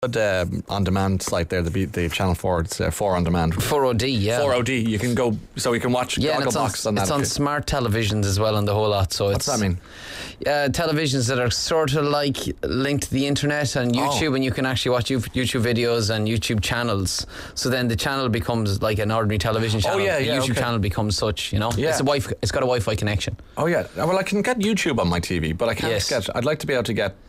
On demand site there, the Channel 4, it's 4 on demand. 4OD, yeah. 4OD, you can go, so you can watch Gogglebox on that. It's on smart televisions as well and the whole lot. So what's that mean? Televisions that are sort of like linked to the internet and YouTube, and you can actually watch YouTube videos and YouTube channels. So then the channel becomes like an ordinary television channel. The YouTube channel becomes such, you know. Yeah. It's got a Wi-Fi connection. Oh yeah. Well, I can get YouTube on my TV, but I can't get. I'd like to be able to get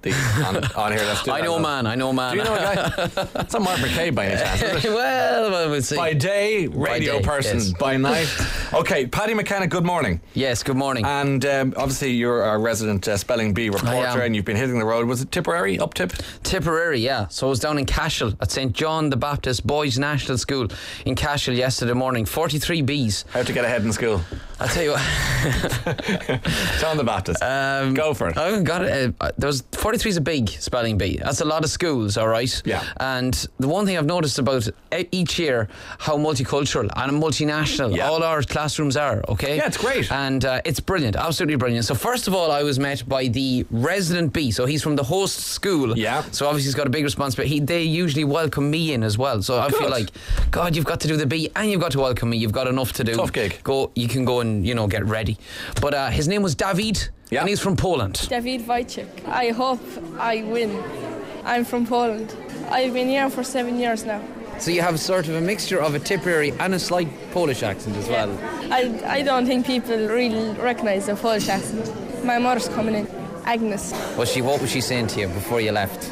on here. Let's do I know, man. Do you know a guy? It's not Mark McKay by any chance, is it? Well, we'll see. By day, radio person. Yes. By night. Okay, Paddy McKenna, good morning. Yes, good morning. And obviously you're our resident Spelling Bee reporter, and you've been hitting the road. Was it Tipperary? Up Tip? Tipperary, yeah. So I was down in Cashel at St. John the Baptist Boys National School in Cashel yesterday morning. 43 Bs. How to get ahead in school? I'll tell you what. John the Baptist. Go for it. I got it. There was 43 is a big spelling bee. That's a lot of schools, all right? Yeah. And the one thing I've noticed about each year, how multicultural and multinational all our classrooms are, okay? Yeah, it's great. And it's brilliant, absolutely brilliant. So first of all, I was met by the resident bee. So he's from the host school. Yeah. So obviously he's got a big responsibility. They usually welcome me in as well. So I feel like, God, you've got to do the bee and you've got to welcome me. You've got enough to do. Tough gig. You can go and, get ready. But his name was David. Yeah. And he's from Poland. David Wojciech. I hope I win. I'm from Poland. I've been here for 7 years now. So you have sort of a mixture of a Tipperary and a slight Polish accent as well. I don't think people really recognise the Polish accent. My mother's coming in, Agnes. What was she saying to you before you left?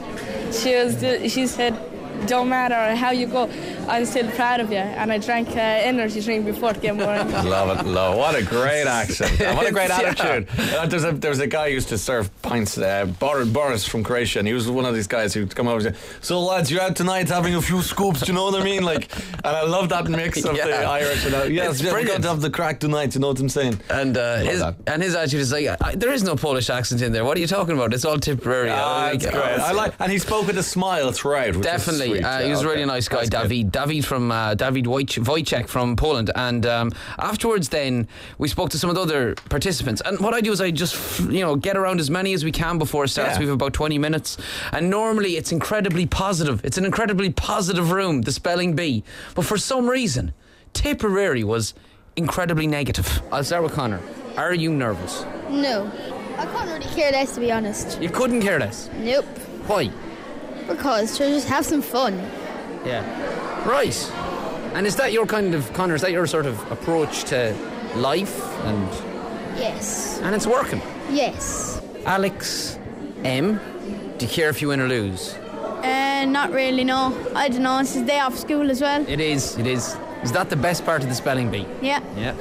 She said, don't matter how you go, I'm still proud of you. And I drank energy drink before the game morning. Love it, love. What a great accent. And what a great attitude. There's a guy who used to serve pints, Boris from Croatia, and he was one of these guys who'd come over and say, so lads, you're out tonight having a few scoops, do you know what I mean? And I love that mix of the Irish and yes, we're going to have the crack tonight, you know what I'm saying? And his attitude is like, there is no Polish accent in there, what are you talking about? It's all Tipperary. That's great. And he spoke with a smile throughout. Definitely. He was a really nice guy, David. David Wojciech from Poland. And afterwards then we spoke to some of the other participants. And what I do is I just get around as many as we can before it starts. We have about 20 minutes. And normally it's incredibly positive. It's an incredibly positive room, the spelling bee. But for some reason, Tipperary was incredibly negative. I'll start with Connor. Are you nervous? No. I couldn't really care less, to be honest. You couldn't care less? Nope. Why? Because to just have some fun. Yeah. Right. And is that your kind of, Connor, is that your sort of approach to life? And yes. And it's working? Yes. Alex M, do you care if you win or lose? Not really, no. I don't know, it's a day off school as well. It is. Is that the best part of the spelling bee? Yeah.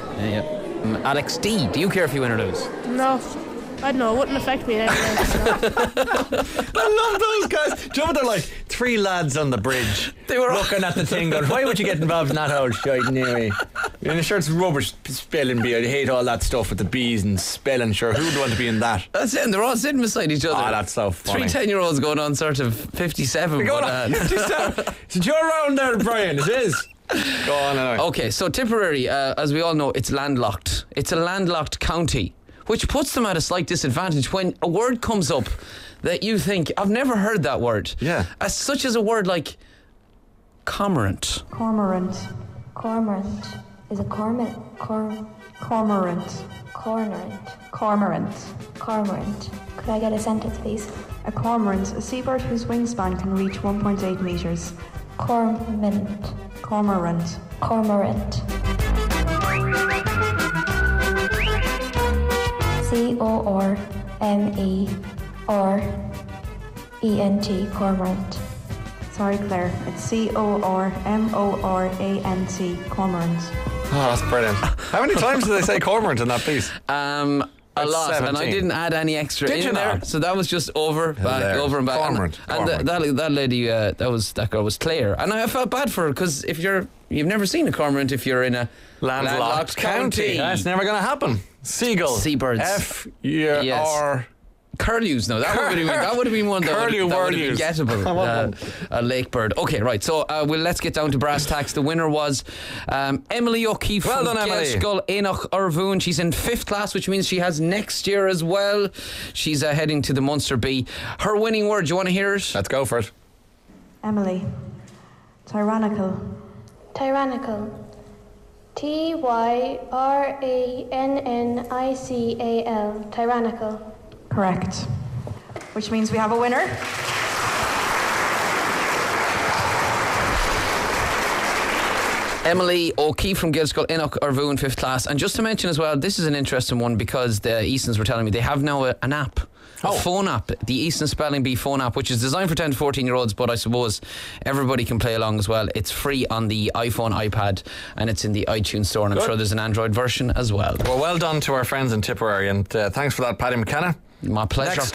Alex D, do you care if you win or lose? No. I don't know, it wouldn't affect me anyway. I love those guys. Do you know, they're like three lads on the bridge. They were looking at the thing going, why would you get involved in that old shite anyway? I'm sure it's rubbish spelling bee. I hate all that stuff with the bees and spelling. Sure, who would want to be in that? That's it, and they're all sitting beside each other. Oh, that's so funny. 3 10-year-olds going on sort of 57. Going on 57. Is you're around there, Brian? It is. Go on anyway. Okay, so Tipperary, as we all know, it's landlocked. It's a landlocked county, which puts them at a slight disadvantage when a word comes up that you think, I've never heard that word. Yeah. Such as a word like cormorant. Cormorant. Cormorant. Is it cormorant? Cormorant. Cormorant. Cormorant. Could I get a sentence, please? A cormorant, a seabird whose wingspan can reach 1.8 metres. Cormorant. Cormorant. Cormorant. C-O-R-M-E-R-E-N-T. Cormorant. Sorry, Claire. It's C-O-R-M-O-R-A-N-T. Cormorant. Oh, that's brilliant. How many times did they say cormorant in that piece? A lot, 17. And I didn't add any extra in there, so that was just over and back. Cormorant. And that lady, that girl was Claire, and I felt bad for her because if you've never seen a cormorant if you're in a landlocked county, that's never going to happen. Seabirds. F-U-R. Curlews, no, that would have been one that would have been gettable. A lake bird. Okay, right. So let's get down to brass tacks. The winner was Emily O'Keefe from Gaelscoil Enoch Irvoon. She's in 5th class, which means she has next year as well. She's heading to the Munster B. Her winning word. Do you want to hear it? Let's go for it. Emily. Tyrannical. Tyrannical. Tyrannical. Tyrannical. Correct. Which means we have a winner. Emily O'Keefe from Gaelscoil Enoch Arvoon, 5th class. And just to mention as well, this is an interesting one because the Eastons were telling me they have now an app. A phone app, the Easton Spelling Bee phone app, which is designed for 10 to 14 year olds, but I suppose everybody can play along as well. It's free on the iPhone, iPad, and it's in the iTunes store, and I'm sure there's an Android version as well. Well done to our friends in Tipperary, and thanks for that, Paddy McKenna. My pleasure. Next